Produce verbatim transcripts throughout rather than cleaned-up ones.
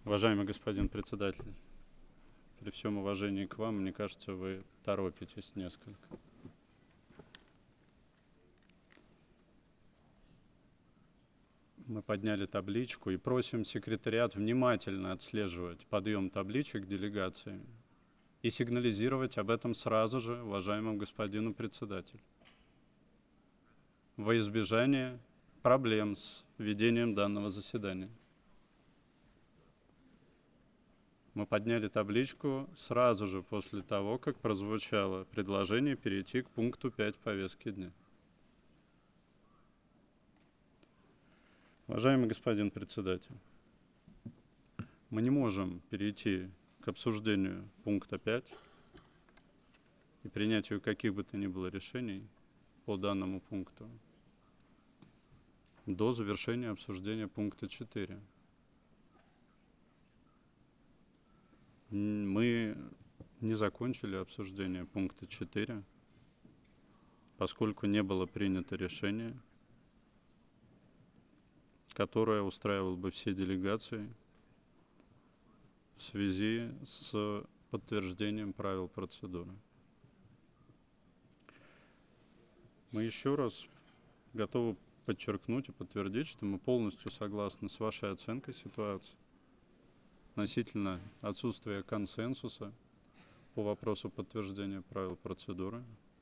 Уважаемый господин председатель, при всем уважении к вам, мне кажется, вы торопитесь несколько. Мы подняли табличку и просим секретариат внимательно отслеживать подъем табличек делегациями и сигнализировать об этом сразу же уважаемому господину председателю во избежание проблем с ведением данного заседания. Мы подняли табличку сразу же после того, как прозвучало предложение перейти к пункту пять повестки дня. Уважаемый господин председатель, мы не можем перейти к обсуждению пункта пять и принятию каких бы то ни было решений по данному пункту до завершения обсуждения пункта четыре. Мы не закончили обсуждение пункта четыре, поскольку не было принято решение, которое устраивало бы все делегации в связи с подтверждением правил процедуры. Мы еще раз готовы подчеркнуть и подтвердить, что мы полностью согласны с вашей оценкой ситуации относительно отсутствия консенсуса по вопросу подтверждения правил процедуры.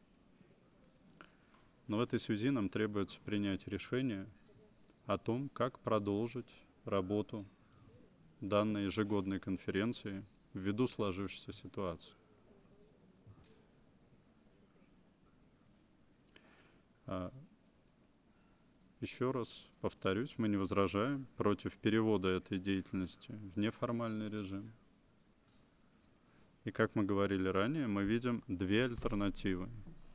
Но в этой связи нам требуется принять решение о том, как продолжить работу данной ежегодной конференции ввиду сложившейся ситуации. Еще раз повторюсь, мы не возражаем против перевода этой деятельности в неформальный режим. И как мы говорили ранее, мы видим две альтернативы.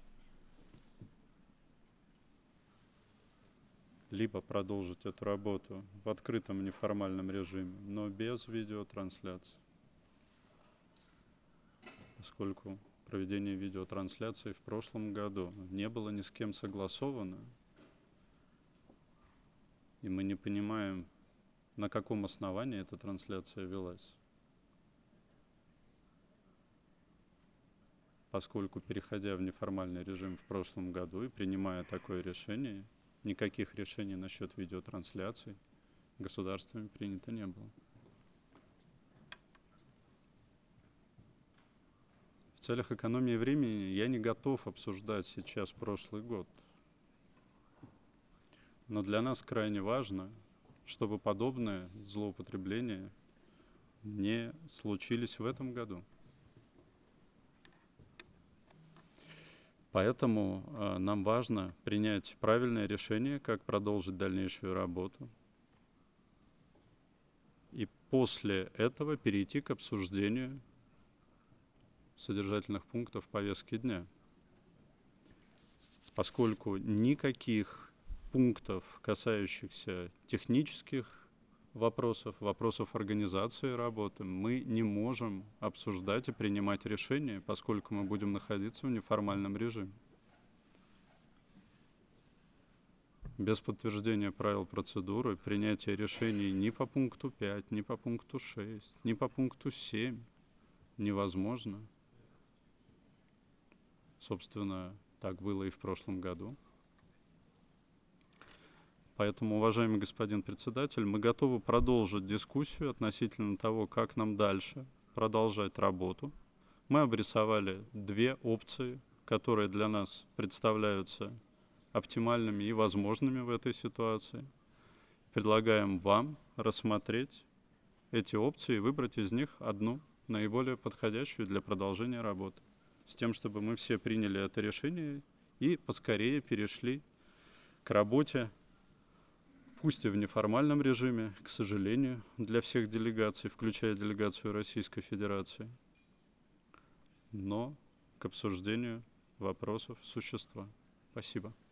Либо продолжить эту работу в открытом неформальном режиме, но без видеотрансляции, поскольку проведение видеотрансляции в прошлом году не было ни с кем согласовано, и мы не понимаем, на каком основании эта трансляция велась. Поскольку, переходя в неформальный режим в прошлом году и принимая такое решение, никаких решений насчет видеотрансляций государствами принято не было. В целях экономии времени я не готов обсуждать сейчас прошлый год. Но для нас крайне важно, чтобы подобные злоупотребления не случились в этом году. Поэтому э, нам важно принять правильное решение, как продолжить дальнейшую работу. И после этого перейти к обсуждению содержательных пунктов повестки дня. Поскольку никаких пунктов, касающихся технических вопросов, вопросов организации работы, мы не можем обсуждать и принимать решения, поскольку мы будем находиться в неформальном режиме. Без подтверждения правил процедуры принятие решений ни по пункту пять, ни по пункту шесть, ни по пункту семь невозможно. Собственно, так было и в прошлом году. Поэтому, уважаемый господин председатель, мы готовы продолжить дискуссию относительно того, как нам дальше продолжать работу. Мы обрисовали две опции, которые для нас представляются оптимальными и возможными в этой ситуации. Предлагаем вам рассмотреть эти опции и выбрать из них одну, наиболее подходящую для продолжения работы, с тем, чтобы мы все приняли это решение и поскорее перешли к работе, пусть и в неформальном режиме, к сожалению, для всех делегаций, включая делегацию Российской Федерации, но к обсуждению вопросов существа. Спасибо.